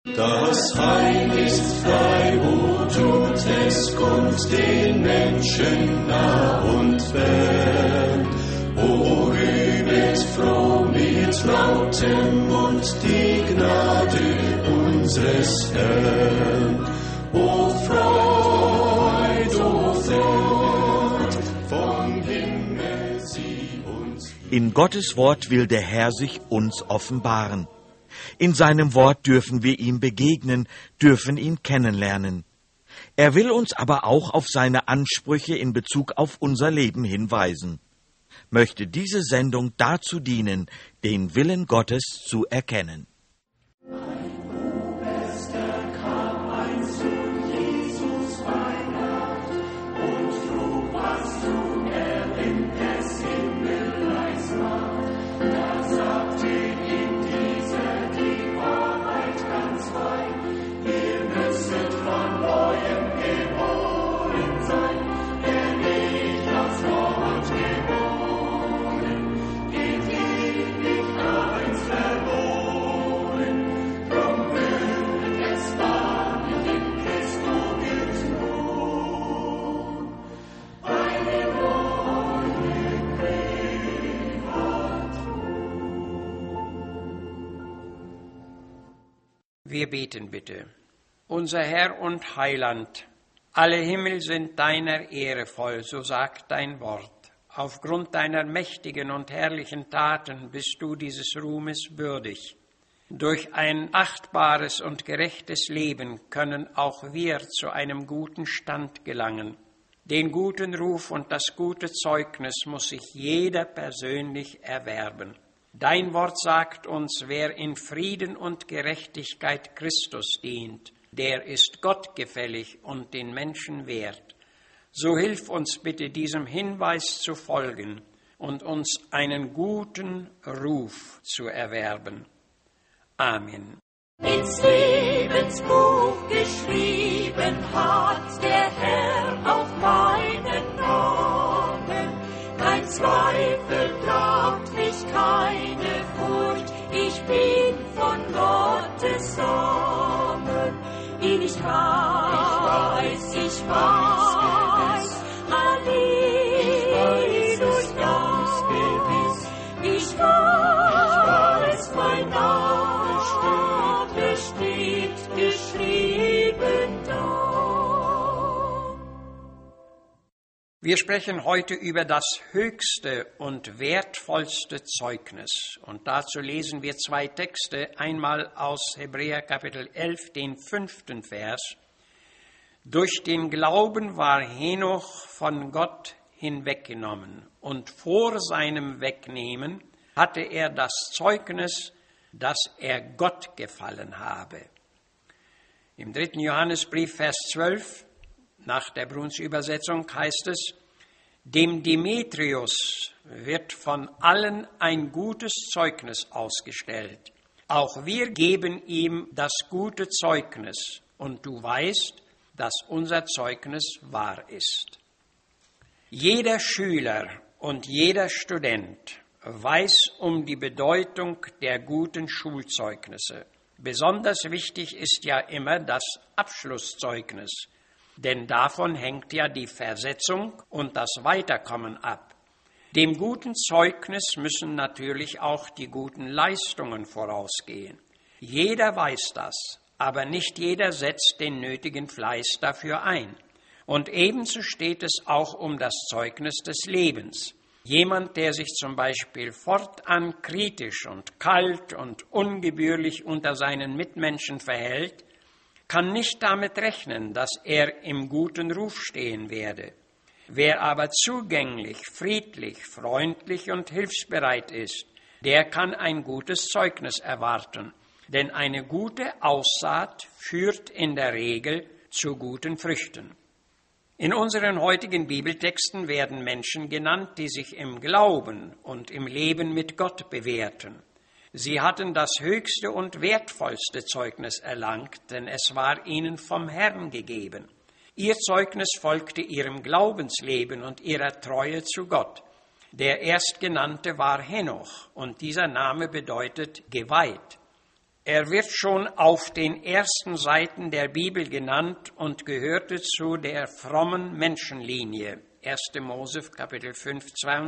Das Heil ist frei, wo tut es, kommt den Menschen nah und fern. O rühmet froh mit lautem Mund die Gnade unseres Herrn. O Freud, vom Himmel sie uns. In Gottes Wort will der Herr sich uns offenbaren. In seinem Wort dürfen wir ihm begegnen, dürfen ihn kennenlernen. Er will uns aber auch auf seine Ansprüche in Bezug auf unser Leben hinweisen. Möchte diese Sendung dazu dienen, den Willen Gottes zu erkennen. Wir beten bitte. Unser Herr und Heiland, alle Himmel sind deiner Ehre voll, so sagt dein Wort. Aufgrund deiner mächtigen und herrlichen Taten bist du dieses Ruhmes würdig. Durch ein achtbares und gerechtes Leben können auch wir zu einem guten Stand gelangen. Den guten Ruf und das gute Zeugnis muss sich jeder persönlich erwerben. Dein Wort sagt uns, wer in Frieden und Gerechtigkeit Christus dient, der ist gottgefällig und den Menschen wert. So hilf uns bitte, diesem Hinweis zu folgen und uns einen guten Ruf zu erwerben. Amen. Ins Lebensbuch geschrieben hat der Herr auch meinen Namen. Kein Zweifel plagt mich, keine Furcht, ich bin von Gottes Samen. Ich weiß, Halleluja, ich weiß, mein Name steht geschrieben da. Wir sprechen heute über das höchste und wertvollste Zeugnis. Und dazu lesen wir zwei Texte, einmal aus Hebräer Kapitel 11, den 5. Vers. Durch den Glauben war Henoch von Gott hinweggenommen, und vor seinem Wegnehmen hatte er das Zeugnis, dass er Gott gefallen habe. Im 3. Johannesbrief, Vers 12, nach der Bruns Übersetzung heißt es, dem Demetrius wird von allen ein gutes Zeugnis ausgestellt. Auch wir geben ihm das gute Zeugnis, und du weißt, dass unser Zeugnis wahr ist. Jeder Schüler und jeder Student weiß um die Bedeutung der guten Schulzeugnisse. Besonders wichtig ist ja immer das Abschlusszeugnis, denn davon hängt ja die Versetzung und das Weiterkommen ab. Dem guten Zeugnis müssen natürlich auch die guten Leistungen vorausgehen. Jeder weiß das, aber nicht jeder setzt den nötigen Fleiß dafür ein. Und ebenso steht es auch um das Zeugnis des Lebens. Jemand, der sich zum Beispiel fortan kritisch und kalt und ungebührlich unter seinen Mitmenschen verhält, kann nicht damit rechnen, dass er im guten Ruf stehen werde. Wer aber zugänglich, friedlich, freundlich und hilfsbereit ist, der kann ein gutes Zeugnis erwarten, denn eine gute Aussaat führt in der Regel zu guten Früchten. In unseren heutigen Bibeltexten werden Menschen genannt, die sich im Glauben und im Leben mit Gott bewährten. Sie hatten das höchste und wertvollste Zeugnis erlangt, denn es war ihnen vom Herrn gegeben. Ihr Zeugnis folgte ihrem Glaubensleben und ihrer Treue zu Gott. Der Erstgenannte war Henoch, und dieser Name bedeutet geweiht. Er wird schon auf den ersten Seiten der Bibel genannt und gehörte zu der frommen Menschenlinie. 1. Mose, Kapitel 5,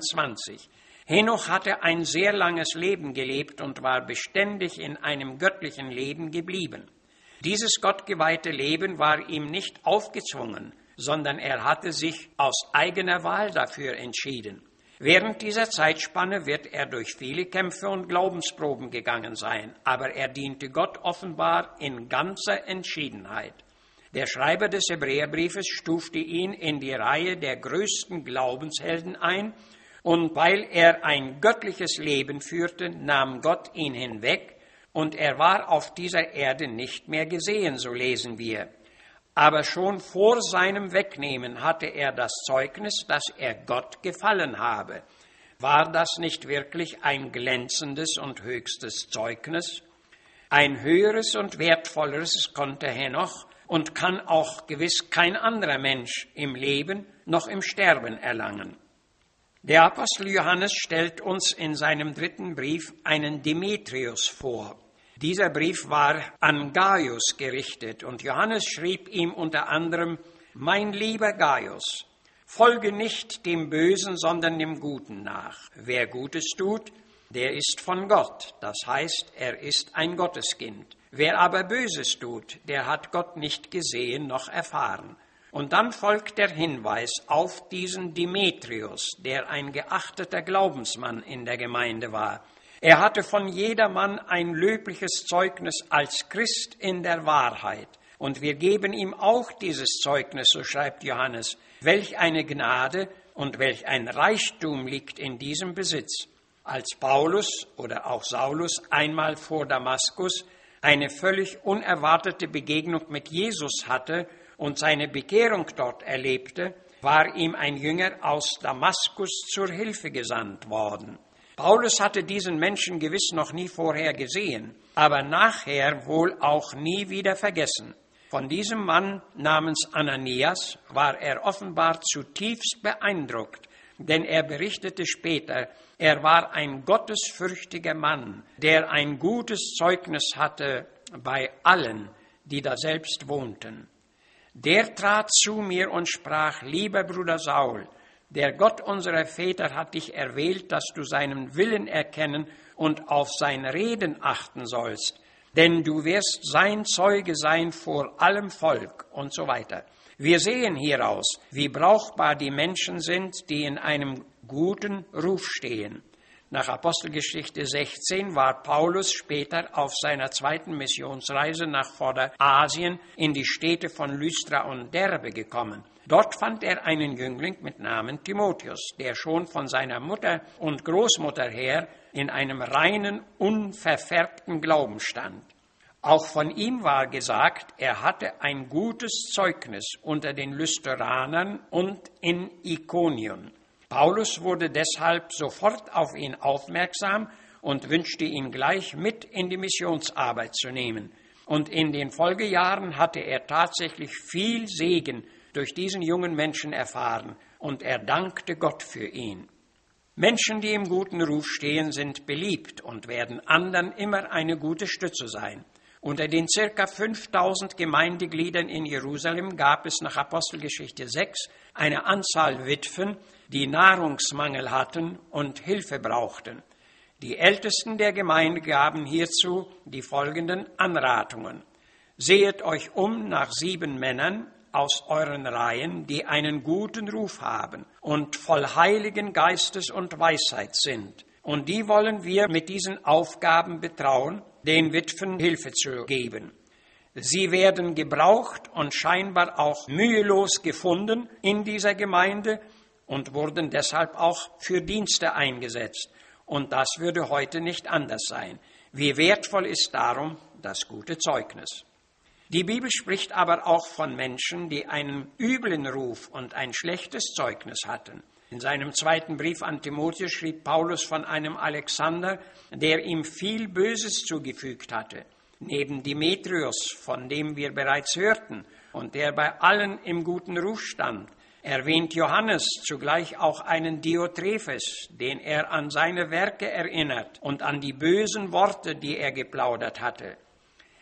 22. Henoch hatte ein sehr langes Leben gelebt und war beständig in einem göttlichen Leben geblieben. Dieses gottgeweihte Leben war ihm nicht aufgezwungen, sondern er hatte sich aus eigener Wahl dafür entschieden. Während dieser Zeitspanne wird er durch viele Kämpfe und Glaubensproben gegangen sein, aber er diente Gott offenbar in ganzer Entschiedenheit. Der Schreiber des Hebräerbriefes stufte ihn in die Reihe der größten Glaubenshelden ein, und weil er ein göttliches Leben führte, nahm Gott ihn hinweg, und er war auf dieser Erde nicht mehr gesehen, so lesen wir. Aber schon vor seinem Wegnehmen hatte er das Zeugnis, dass er Gott gefallen habe. War das nicht wirklich ein glänzendes und höchstes Zeugnis? Ein höheres und wertvolleres konnte Henoch und kann auch gewiss kein anderer Mensch im Leben noch im Sterben erlangen. Der Apostel Johannes stellt uns in seinem 3. Brief einen Demetrius vor. Dieser Brief war an Gaius gerichtet und Johannes schrieb ihm unter anderem: Mein lieber Gaius, folge nicht dem Bösen, sondern dem Guten nach. Wer Gutes tut, der ist von Gott, das heißt, er ist ein Gotteskind. Wer aber Böses tut, der hat Gott nicht gesehen noch erfahren. Und dann folgt der Hinweis auf diesen Demetrius, der ein geachteter Glaubensmann in der Gemeinde war. Er hatte von jedermann ein löbliches Zeugnis als Christ in der Wahrheit. Und wir geben ihm auch dieses Zeugnis, so schreibt Johannes. Welch eine Gnade und welch ein Reichtum liegt in diesem Besitz. Als Paulus oder auch Saulus einmal vor Damaskus eine völlig unerwartete Begegnung mit Jesus hatte und seine Bekehrung dort erlebte, war ihm ein Jünger aus Damaskus zur Hilfe gesandt worden. Paulus hatte diesen Menschen gewiss noch nie vorher gesehen, aber nachher wohl auch nie wieder vergessen. Von diesem Mann namens Ananias war er offenbar zutiefst beeindruckt, denn er berichtete später, er war ein gottesfürchtiger Mann, der ein gutes Zeugnis hatte bei allen, die daselbst wohnten. Der trat zu mir und sprach: Lieber Bruder Saul, der Gott unserer Väter hat dich erwählt, dass du seinen Willen erkennen und auf sein Reden achten sollst, denn du wirst sein Zeuge sein vor allem Volk und so weiter. Wir sehen hieraus, wie brauchbar die Menschen sind, die in einem guten Ruf stehen. Nach Apostelgeschichte 16 war Paulus später auf seiner 2. Missionsreise nach Vorderasien in die Städte von Lystra und Derbe gekommen. Dort fand er einen Jüngling mit Namen Timotheus, der schon von seiner Mutter und Großmutter her in einem reinen, unverfärbten Glauben stand. Auch von ihm war gesagt, er hatte ein gutes Zeugnis unter den Lysteranern und in Ikonien. Paulus wurde deshalb sofort auf ihn aufmerksam und wünschte ihn gleich mit in die Missionsarbeit zu nehmen. Und in den Folgejahren hatte er tatsächlich viel Segen durch diesen jungen Menschen erfahren, und er dankte Gott für ihn. Menschen, die im guten Ruf stehen, sind beliebt und werden anderen immer eine gute Stütze sein. Unter den ca. 5000 Gemeindegliedern in Jerusalem gab es nach Apostelgeschichte 6 eine Anzahl Witwen, die Nahrungsmangel hatten und Hilfe brauchten. Die Ältesten der Gemeinde gaben hierzu die folgenden Anratungen: Sehet euch um nach 7 Männern aus euren Reihen, die einen guten Ruf haben und voll Heiligen Geistes und Weisheit sind. Und die wollen wir mit diesen Aufgaben betrauen, den Witwen Hilfe zu geben. Sie werden gebraucht und scheinbar auch mühelos gefunden in dieser Gemeinde und wurden deshalb auch für Dienste eingesetzt. Und das würde heute nicht anders sein. Wie wertvoll ist darum das gute Zeugnis. Die Bibel spricht aber auch von Menschen, die einen üblen Ruf und ein schlechtes Zeugnis hatten. In seinem 2. Brief an Timotheus schrieb Paulus von einem Alexander, der ihm viel Böses zugefügt hatte. Neben Demetrius, von dem wir bereits hörten und der bei allen im guten Ruf stand, erwähnt Johannes zugleich auch einen Diotrephes, den er an seine Werke erinnert und an die bösen Worte, die er geplaudert hatte.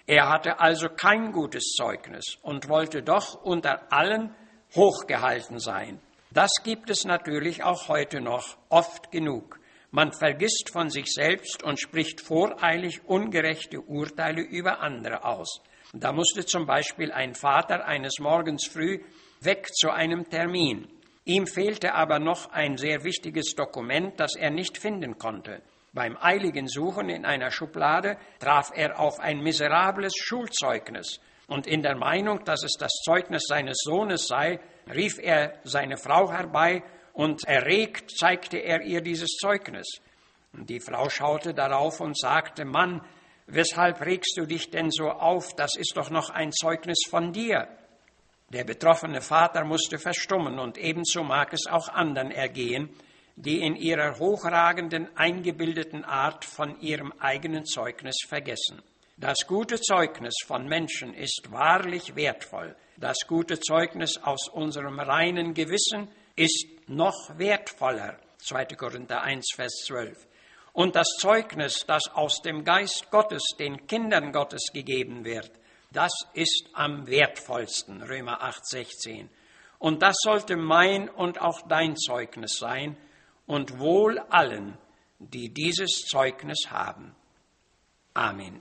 Er hatte also kein gutes Zeugnis und wollte doch unter allen hochgehalten sein. Das gibt es natürlich auch heute noch oft genug. Man vergisst von sich selbst und spricht voreilig ungerechte Urteile über andere aus. Da musste zum Beispiel ein Vater eines Morgens früh weg zu einem Termin. Ihm fehlte aber noch ein sehr wichtiges Dokument, das er nicht finden konnte. Beim eiligen Suchen in einer Schublade traf er auf ein miserables Schulzeugnis. Und in der Meinung, dass es das Zeugnis seines Sohnes sei, rief er seine Frau herbei und erregt zeigte er ihr dieses Zeugnis. Die Frau schaute darauf und sagte: Mann, weshalb regst du dich denn so auf? Das ist doch noch ein Zeugnis von dir. Der betroffene Vater musste verstummen, und ebenso mag es auch anderen ergehen, die in ihrer hochragenden, eingebildeten Art von ihrem eigenen Zeugnis vergessen. Das gute Zeugnis von Menschen ist wahrlich wertvoll. Das gute Zeugnis aus unserem reinen Gewissen ist noch wertvoller. 2. Korinther 1, Vers 12. Und das Zeugnis, das aus dem Geist Gottes den Kindern Gottes gegeben wird, das ist am wertvollsten. Römer 8, 16. Und das sollte mein und auch dein Zeugnis sein, und wohl allen, die dieses Zeugnis haben. Amen.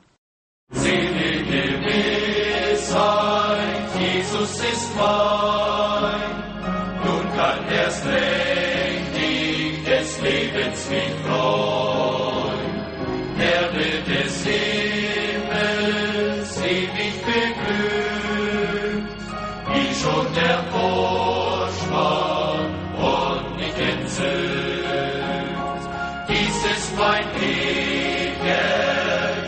Selige Gewissheit, Jesus ist mein, nun kann erst mächtig des Lebens mich freuen. Herr des Himmels, ewig beglückt, wie schon der Vorspann und nicht entzückt. Dies ist mein ewiger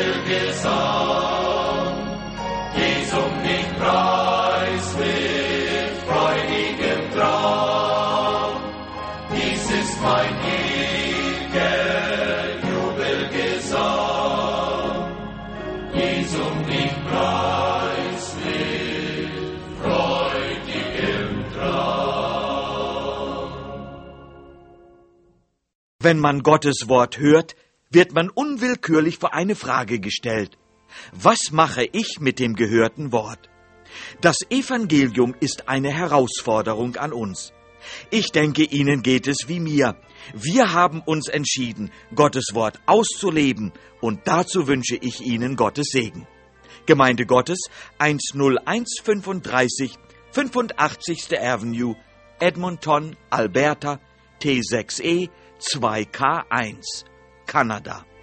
Jubelgesang, Jesum mich preis mit freudigem Drang. Dies ist mein ewiger Jubelgesang, Jesum mich preis mit freudigem Drang. Wenn man Gottes Wort hört, wird man unwillkürlich vor eine Frage gestellt. Was mache ich mit dem gehörten Wort? Das Evangelium ist eine Herausforderung an uns. Ich denke, Ihnen geht es wie mir. Wir haben uns entschieden, Gottes Wort auszuleben, und dazu wünsche ich Ihnen Gottes Segen. Gemeinde Gottes, 10135, 85. Avenue, Edmonton, Alberta, T6E 2K1, Kanada.